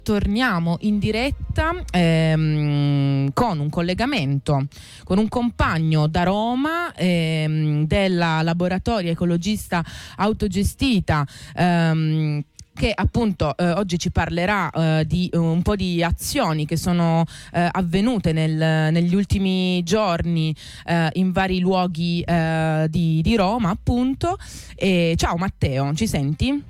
Torniamo in diretta con un collegamento con un compagno da Roma della laboratoria ecologista autogestita che appunto oggi ci parlerà di un po' di azioni che sono avvenute negli ultimi giorni in vari luoghi di Roma, appunto. Ciao Matteo, ci senti?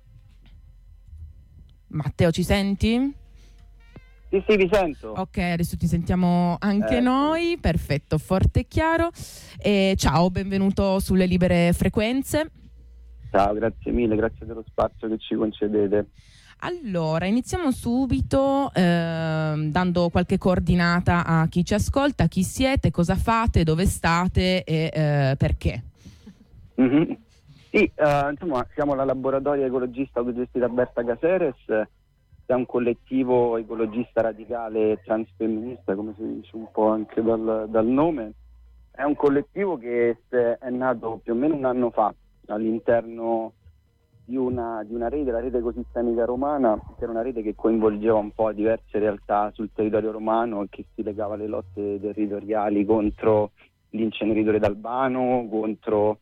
Matteo, ci senti? Sì, vi sento. Ok, adesso ti sentiamo anche noi, perfetto, forte e chiaro. Ciao, benvenuto sulle Libere Frequenze. Ciao, grazie mille, grazie dello spazio che ci concedete. Allora, iniziamo subito dando qualche coordinata a chi ci ascolta, chi siete, cosa fate, dove state e perché. Mm-hmm. Sì, insomma, siamo la laboratoria ecologista autogestita Berta Caceres, è un collettivo ecologista radicale e transfemminista, come si dice un po' anche dal nome. È un collettivo che è nato più o meno un anno fa all'interno di una rete, la rete ecosistemica romana, che era una rete che coinvolgeva un po' diverse realtà sul territorio romano e che si legava alle lotte territoriali contro l'inceneritore d'Albano, contro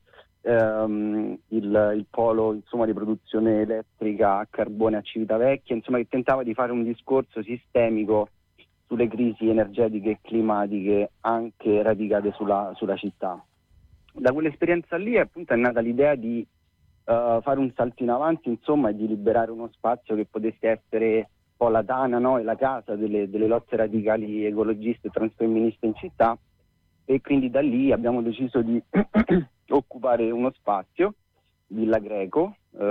il polo, insomma, di produzione elettrica a carbone a Civitavecchia, insomma, che tentava di fare un discorso sistemico sulle crisi energetiche e climatiche anche radicate sulla città. Da quell'esperienza lì appunto è nata l'idea di fare un salto in avanti, insomma, e di liberare uno spazio che potesse essere un po' la tana, no? E la casa delle lotte radicali ecologiste e transfemministe in città, e quindi da lì abbiamo deciso di occupare uno spazio, Villa Greco,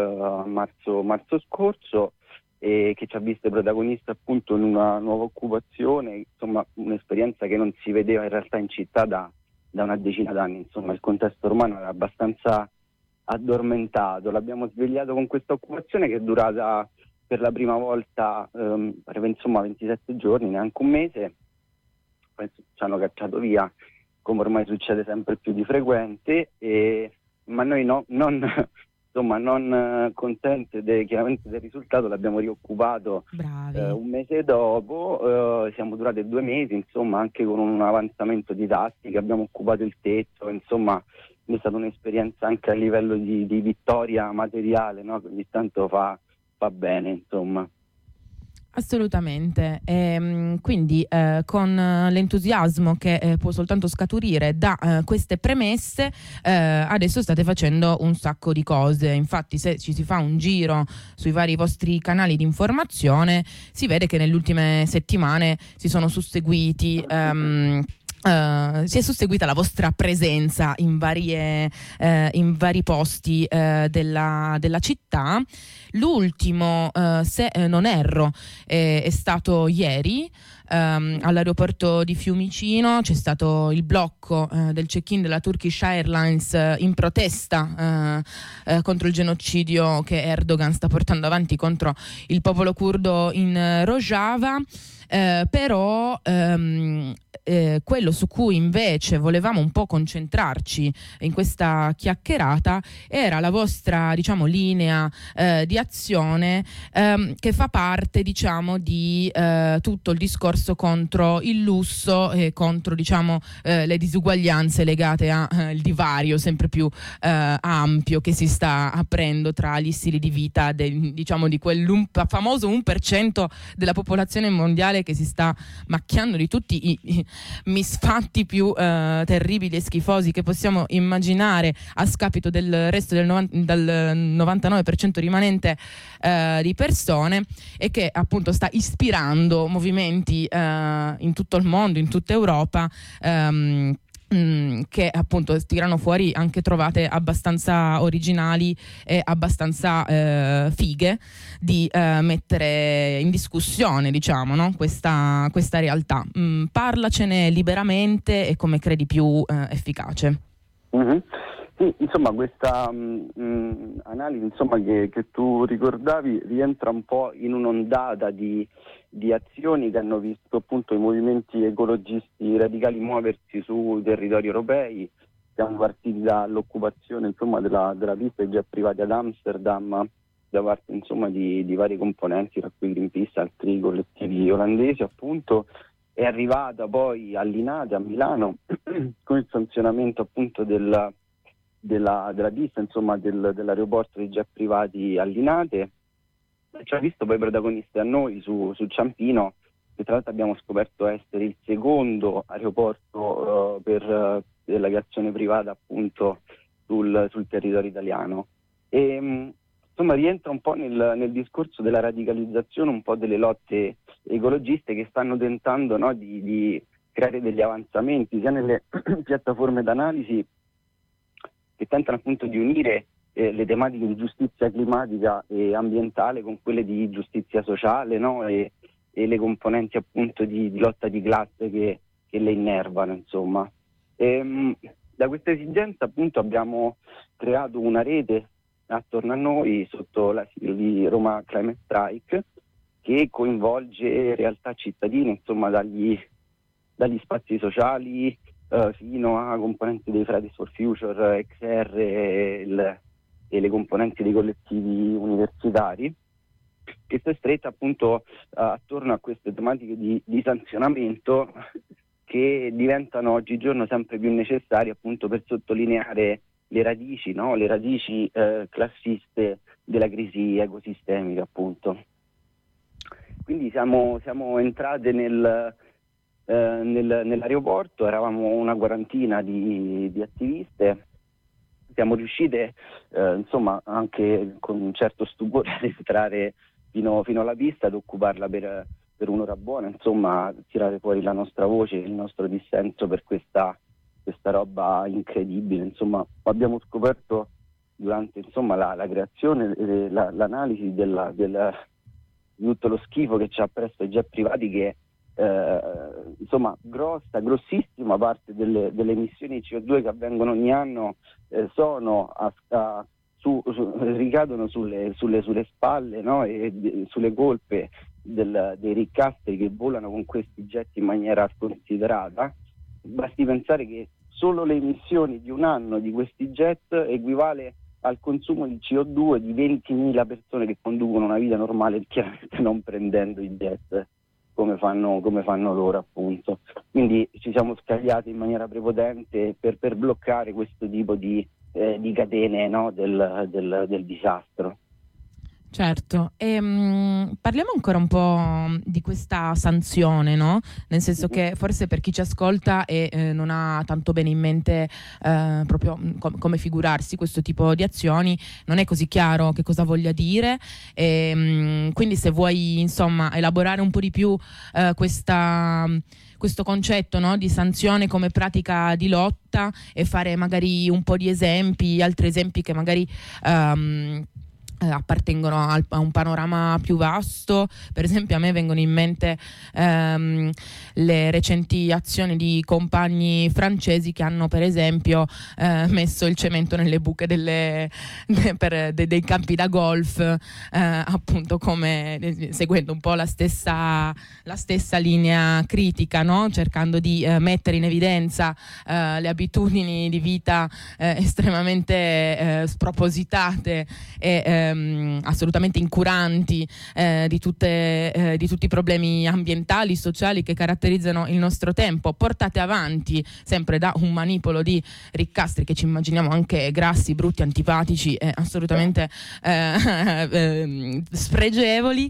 marzo scorso, e che ci ha visto protagonisti appunto in una nuova occupazione, insomma un'esperienza che non si vedeva in realtà in città da una decina d'anni. Insomma, il contesto romano era abbastanza addormentato. L'abbiamo svegliato con questa occupazione che è durata per la prima volta insomma 27 giorni, neanche un mese. Poi ci hanno cacciato via, come ormai succede sempre più di frequente, ma noi non contenti chiaramente del risultato, l'abbiamo rioccupato un mese dopo. Siamo durate 2 mesi, insomma, anche con un avanzamento di tattica, abbiamo occupato il tetto, insomma è stata un'esperienza anche a livello di vittoria materiale, no? Che ogni tanto fa bene, insomma. Assolutamente, quindi con l'entusiasmo che può soltanto scaturire da queste premesse, adesso state facendo un sacco di cose. Infatti, se ci si fa un giro sui vari vostri canali di informazione, si vede che nelle ultime settimane si sono susseguiti si è susseguita la vostra presenza in vari posti della città. L'ultimo, se non erro, è stato ieri all'aeroporto di Fiumicino. C'è stato il blocco del check-in della Turkish Airlines in protesta contro il genocidio che Erdogan sta portando avanti contro il popolo curdo in Rojava. Però quello su cui invece volevamo un po' concentrarci in questa chiacchierata era la vostra, diciamo, linea di azione che fa parte, diciamo, di tutto il discorso contro il lusso e contro, diciamo, le disuguaglianze legate al divario sempre più ampio che si sta aprendo tra gli stili di vita diciamo di quel famoso 1% della popolazione mondiale che si sta macchiando di tutti i misfatti più terribili e schifosi che possiamo immaginare, a scapito del resto del 99% rimanente di persone, e che appunto sta ispirando movimenti in tutto il mondo, in tutta Europa, che appunto tirano fuori anche trovate abbastanza originali e abbastanza fighe di mettere in discussione, diciamo, no? questa realtà. Parlacene liberamente e come credi più efficace. Mm-hmm. Sì, insomma, questa analisi, insomma, che tu ricordavi rientra un po' in un'ondata di azioni che hanno visto appunto i movimenti ecologisti radicali muoversi sui territori europei. Siamo partiti dall'occupazione, insomma, della pista dei jet privati ad Amsterdam da parte insomma di vari componenti, tra cui Greenpeace, altri collettivi olandesi appunto, è arrivata poi all'Inade a Milano con il sanzionamento appunto della pista, insomma dell'aeroporto dei jet privati all'Inade. Ci ha visto poi protagonisti a noi su Ciampino, che tra l'altro abbiamo scoperto essere il secondo aeroporto per l'aviazione privata appunto sul territorio italiano. E insomma rientra un po' nel discorso della radicalizzazione un po' delle lotte ecologiste che stanno tentando, no, di creare degli avanzamenti sia nelle piattaforme d'analisi, che tentano appunto di unire le tematiche di giustizia climatica e ambientale con quelle di giustizia sociale, no? E le componenti appunto di lotta di classe che le innervano, insomma. Da questa esigenza appunto abbiamo creato una rete attorno a noi sotto la sigla di Roma Climate Strike, che coinvolge realtà cittadine, insomma dagli spazi sociali fino a componenti dei Fridays for Future, XR e le componenti dei collettivi universitari, che si è stretta appunto attorno a queste tematiche di sanzionamento che diventano oggigiorno sempre più necessarie appunto per sottolineare le radici, no? Le radici classiste della crisi ecosistemica appunto. Quindi siamo entrate nell'aeroporto, eravamo una quarantina di attiviste. Siamo riuscite insomma anche con un certo stupore ad entrare fino alla pista, ad occuparla per un'ora buona, insomma tirare fuori la nostra voce, il nostro dissenso per questa roba incredibile. Insomma abbiamo scoperto durante insomma la creazione e l'analisi di tutto lo schifo che ci ha appresso i jet privati, che insomma grossissima parte delle emissioni CO2 che avvengono ogni anno ricadono sulle spalle, no? E sulle colpe dei riccastri che volano con questi jet in maniera sconsiderata. Basti pensare che solo le emissioni di un anno di questi jet equivale al consumo di CO2 di 20.000 persone che conducono una vita normale, chiaramente non prendendo i jet come fanno loro appunto. Quindi ci siamo scagliati in maniera prepotente per bloccare questo tipo di catene, no, del disastro. Certo, parliamo ancora un po' di questa sanzione, no? Nel senso che forse per chi ci ascolta e non ha tanto bene in mente proprio come figurarsi questo tipo di azioni, non è così chiaro che cosa voglia dire, quindi se vuoi insomma elaborare un po' di più questo concetto, no, di sanzione come pratica di lotta, e fare magari un po' di esempi, altri esempi che magari appartengono a un panorama più vasto. Per esempio a me vengono in mente le recenti azioni di compagni francesi che hanno per esempio messo il cemento nelle buche dei campi da golf, appunto come seguendo un po' la stessa linea critica, no? Cercando di mettere in evidenza le abitudini di vita estremamente spropositate e assolutamente incuranti di tutti i problemi ambientali, sociali che caratterizzano il nostro tempo, portate avanti sempre da un manipolo di riccastri che ci immaginiamo anche grassi, brutti, antipatici e assolutamente spregevoli.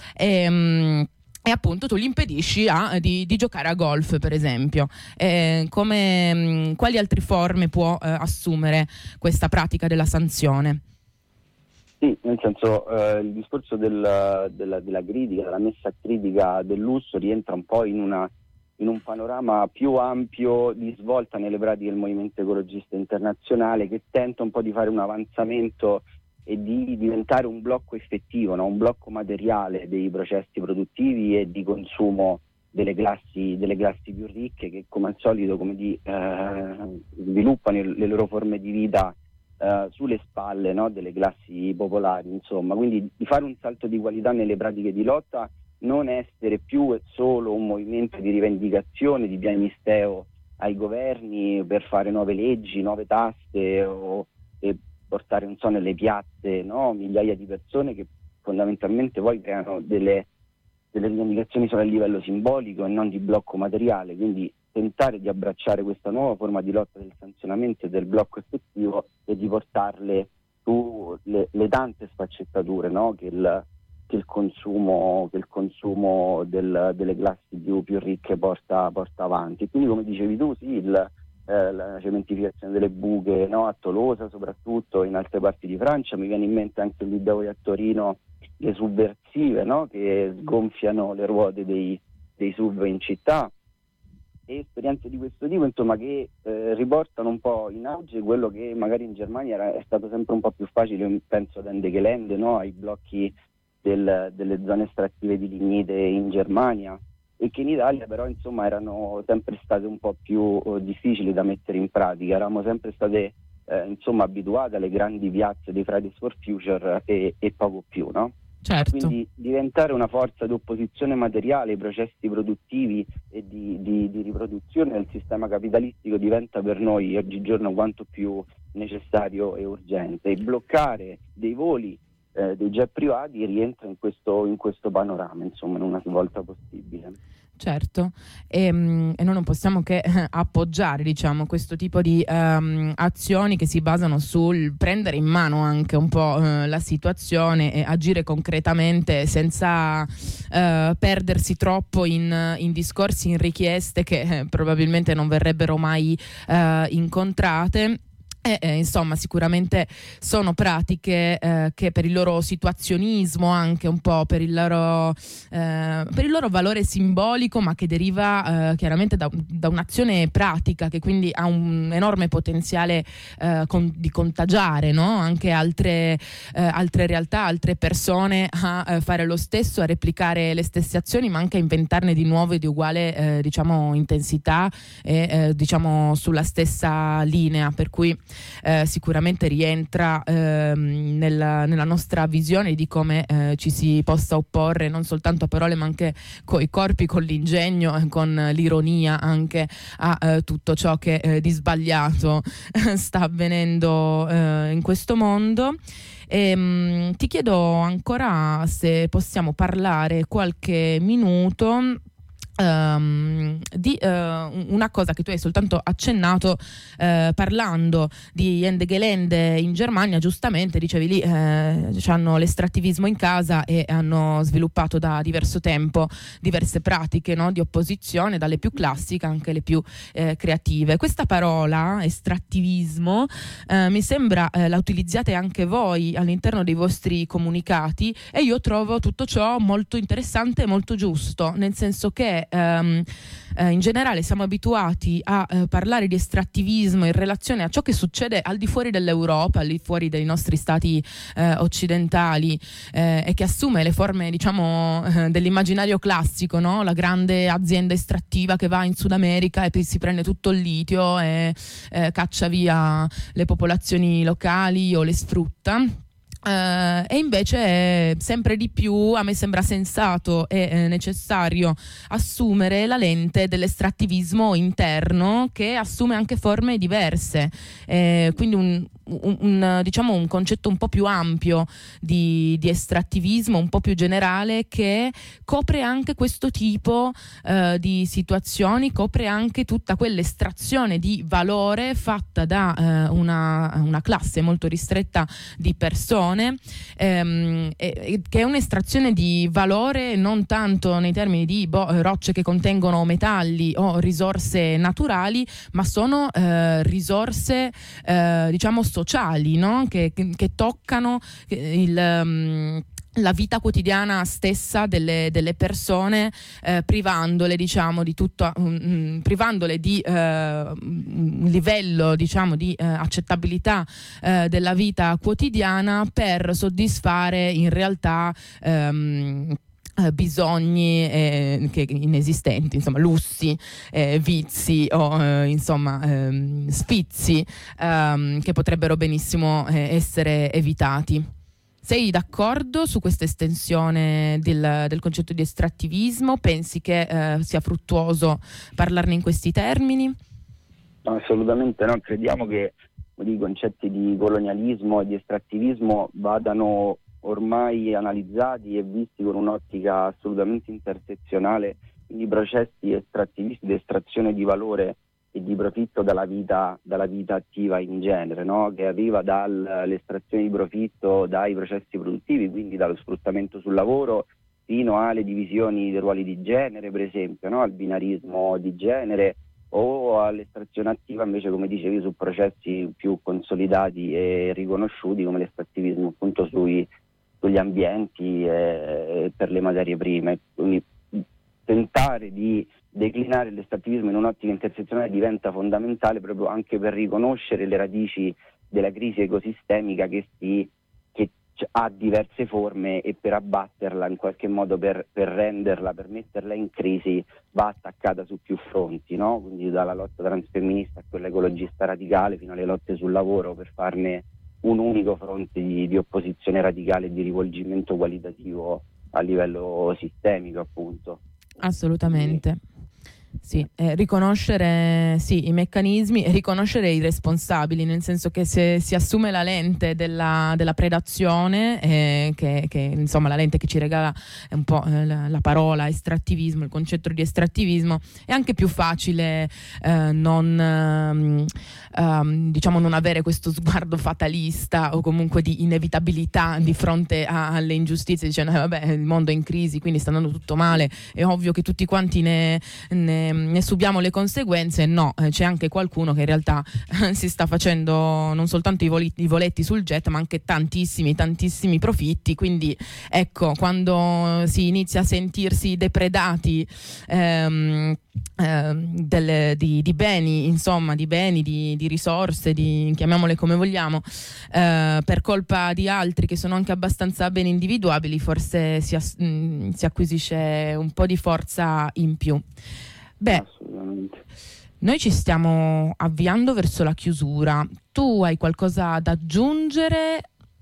E appunto tu gli impedisci di giocare a golf, per esempio. Quali altre forme può assumere questa pratica della sanzione? Sì, nel senso il discorso della critica, della messa a critica del lusso rientra un po' in un panorama più ampio di svolta nelle pratiche del movimento ecologista internazionale, che tenta un po' di fare un avanzamento e di diventare un blocco effettivo, no? Un blocco materiale dei processi produttivi e di consumo delle classi più ricche, che come al solito sviluppano le loro forme di vita sulle spalle, no, delle classi popolari, insomma. Quindi di fare un salto di qualità nelle pratiche di lotta, non essere più solo un movimento di rivendicazione, di piagnisteo ai governi per fare nuove leggi, nuove tasse e portare, non so, nelle piazze, no? Migliaia di persone che fondamentalmente poi creano delle rivendicazioni solo a livello simbolico e non di blocco materiale, quindi tentare di abbracciare questa nuova forma di lotta del sanzionamento e del blocco effettivo e di portarle su le tante sfaccettature, no? che il consumo delle classi più ricche porta avanti. Quindi, come dicevi tu, sì, la cementificazione delle buche, no? A Tolosa soprattutto, in altre parti di Francia, mi viene in mente anche lì da voi a Torino le subversive, no? Che sgonfiano le ruote dei SUV in città, e esperienze di questo tipo, insomma, che riportano un po' in auge quello che magari in Germania è stato sempre un po' più facile, penso ad Ende Gelände, no? Ai blocchi delle zone estrattive di lignite in Germania, e che in Italia però, insomma, erano sempre state un po' più difficili da mettere in pratica. Eravamo sempre state insomma abituate alle grandi piazze dei Fridays for Future e poco più, no? Certo. Quindi diventare una forza di opposizione materiale ai processi produttivi e di riproduzione del sistema capitalistico diventa per noi oggigiorno quanto più necessario e urgente, e bloccare dei voli dei jet privati rientra in questo panorama, insomma, in una svolta possibile. Certo, e noi non possiamo che appoggiare, diciamo, questo tipo di azioni che si basano sul prendere in mano anche un po' la situazione e agire concretamente senza perdersi troppo in discorsi, in richieste che probabilmente non verrebbero mai incontrate. Insomma, sicuramente sono pratiche che per il loro situazionismo, anche un po' per il loro valore simbolico, ma che deriva chiaramente da un'azione pratica, che quindi ha un enorme potenziale di contagiare, no? Anche altre realtà, altre persone a fare lo stesso, a replicare le stesse azioni, ma anche a inventarne di nuove di uguale diciamo intensità e diciamo sulla stessa linea, per cui sicuramente rientra nella nostra visione di come ci si possa opporre non soltanto a parole ma anche coi corpi, con l'ingegno, con l'ironia anche a tutto ciò che di sbagliato sta avvenendo in questo mondo. Ti chiedo ancora se possiamo parlare qualche minuto di una cosa che tu hai soltanto accennato parlando di Ende Gelände in Germania. Giustamente dicevi lì hanno l'estrattivismo in casa e hanno sviluppato da diverso tempo diverse pratiche, no, di opposizione, dalle più classiche anche le più creative. Questa parola estrattivismo mi sembra la utilizziate anche voi all'interno dei vostri comunicati, e io trovo tutto ciò molto interessante e molto giusto, nel senso che in generale siamo abituati a parlare di estrattivismo in relazione a ciò che succede al di fuori dell'Europa, al di fuori dei nostri stati occidentali, e che assume le forme, diciamo, dell'immaginario classico, no? La grande azienda estrattiva che va in Sud America e poi si prende tutto il litio e caccia via le popolazioni locali o le sfrutta. E invece sempre di più a me sembra sensato e necessario assumere la lente dell'estrattivismo interno, che assume anche forme diverse, quindi diciamo un concetto un po' più ampio di estrattivismo, un po' più generale, che copre anche questo tipo di situazioni, copre anche tutta quell'estrazione di valore fatta da una classe molto ristretta di persone, che è un'estrazione di valore non tanto nei termini di rocce che contengono metalli o risorse naturali, ma sono risorse diciamo sociali, no? Che toccano la vita quotidiana stessa delle persone, privandole, diciamo, di tutto, privandole di un livello, diciamo, di accettabilità della vita quotidiana, per soddisfare in realtà bisogni che inesistenti, insomma lussi, vizi o insomma sfizi che potrebbero benissimo essere evitati. Sei d'accordo su questa estensione del concetto di estrattivismo? Pensi che sia fruttuoso parlarne in questi termini? No, assolutamente no, crediamo che i concetti di colonialismo e di estrattivismo vadano ormai analizzati e visti con un'ottica assolutamente intersezionale, quindi processi estrattivisti di estrazione di valore e di profitto dalla vita attiva in genere, no? Che arriva dall'estrazione di profitto dai processi produttivi, quindi dallo sfruttamento sul lavoro, fino alle divisioni dei ruoli di genere, per esempio, no? Al binarismo di genere, o all'estrazione attiva invece, come dicevi, su processi più consolidati e riconosciuti come l'estrattivismo appunto sugli ambienti e per le materie prime. Quindi tentare di declinare l'estrattivismo in un'ottica intersezionale diventa fondamentale proprio anche per riconoscere le radici della crisi ecosistemica che ha diverse forme, e per abbatterla in qualche modo, per metterla in crisi, va attaccata su più fronti, no? Quindi dalla lotta transfemminista a quella ecologista radicale fino alle lotte sul lavoro, per farne un unico fronte di opposizione radicale e di rivolgimento qualitativo a livello sistemico, appunto. Assolutamente. Sì, riconoscere i meccanismi e riconoscere i responsabili, nel senso che se si assume la lente della predazione, che insomma la lente che ci regala un po' la parola estrattivismo, il concetto di estrattivismo, è anche più facile non avere questo sguardo fatalista o comunque di inevitabilità di fronte alle ingiustizie, dicendo vabbè, il mondo è in crisi, quindi sta andando tutto male, è ovvio che tutti quanti ne subiamo le conseguenze. No, c'è anche qualcuno che in realtà si sta facendo non soltanto i voletti sul jet, ma anche tantissimi profitti. Quindi ecco, quando si inizia a sentirsi depredati di beni, insomma, di risorse, chiamiamole come vogliamo, per colpa di altri che sono anche abbastanza ben individuabili, forse si acquisisce un po' di forza in più. Beh, assolutamente. Noi ci stiamo avviando verso la chiusura. Tu hai qualcosa da aggiungere?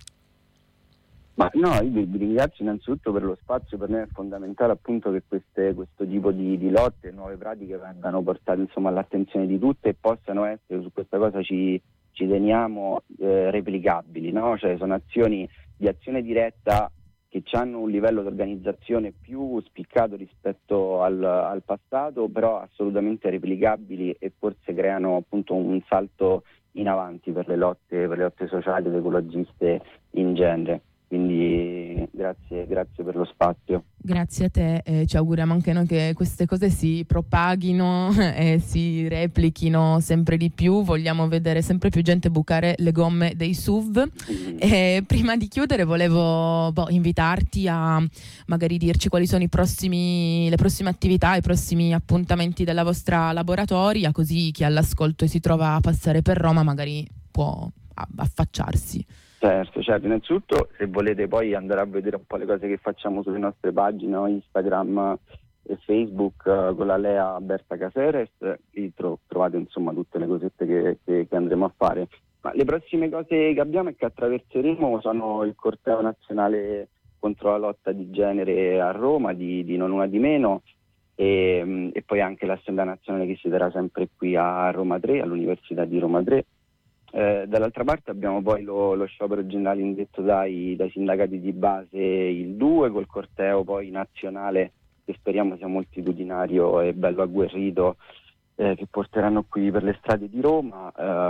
Ma no, io vi ringrazio innanzitutto per lo spazio. Per me è fondamentale appunto che questo tipo di lotte e nuove pratiche vengano portate, insomma, all'attenzione di tutte e possano essere, su questa cosa ci teniamo, replicabili, no? Cioè sono azioni di azione diretta che hanno un livello di organizzazione più spiccato rispetto al passato, però assolutamente replicabili, e forse creano appunto un salto in avanti per le lotte sociali ed ecologiste in genere. Quindi grazie per lo spazio. Grazie a te, ci auguriamo anche noi che queste cose si propaghino e si replichino sempre di più. Vogliamo vedere sempre più gente bucare le gomme dei SUV. E prima di chiudere volevo invitarti a magari dirci quali sono le prossime attività, i prossimi appuntamenti della vostra laboratoria, così chi è all'ascolto e si trova a passare per Roma magari può affacciarsi. Certo, innanzitutto se volete poi andare a vedere un po' le cose che facciamo sulle nostre pagine, Instagram e Facebook, con la Lea Berta Caseres, lì trovate insomma tutte le cosette che andremo a fare. Ma le prossime cose che abbiamo e che attraverseremo sono il corteo nazionale contro la lotta di genere a Roma, di Non Una di Meno, e poi anche l'Assemblea Nazionale che si terrà sempre qui a Roma 3, all'Università di Roma 3. Dall'altra parte abbiamo poi lo sciopero generale indetto dai sindacati di base il 2, col corteo poi nazionale che speriamo sia moltitudinario e bello agguerrito, che porteranno qui per le strade di Roma,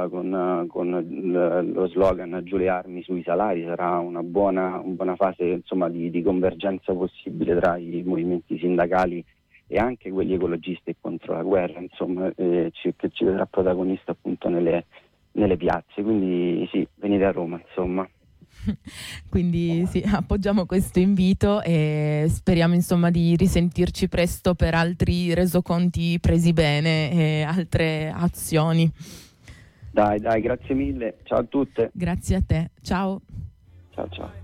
con lo slogan "Giù le armi sui salari". Sarà una buona fase, insomma, di convergenza possibile tra i movimenti sindacali e anche quelli ecologisti e contro la guerra, insomma, che ci vedrà protagonista appunto nelle piazze. Quindi sì, venite a Roma, insomma. Quindi sì, appoggiamo questo invito e speriamo insomma di risentirci presto per altri resoconti presi bene e altre azioni. Dai, grazie mille, ciao a tutte. Grazie a te, ciao. Ciao.